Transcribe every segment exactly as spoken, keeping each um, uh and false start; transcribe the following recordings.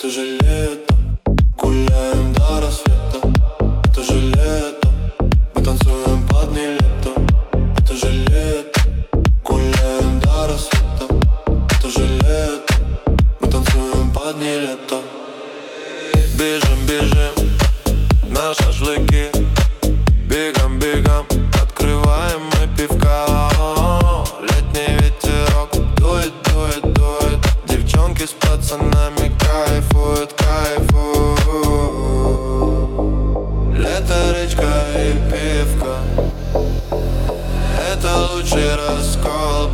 Это же лето, гуляем до рассвета. Это же лето, мы танцуем под нилетто. Это же лето, гуляем до рассвета. Это же лето, мы танцуем под нилетто. Бежим, бежим на шашлыки. Бегом, бегом, открываем мы пивка. Летний ветерок дует, дует, дует. Девчонки с пацанами кайфуют, кайфуют. Лето, речка и пивка — это лучший раскол.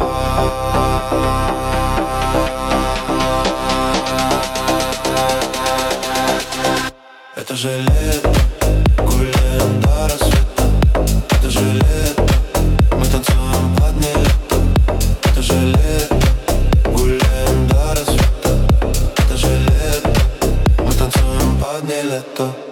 Это же лето, гуляем до рассвета. Это же лето, мы танцуем под нилетто. Это же лето, гуляем до рассвета. Это же лето, мы танцуем под нилетто.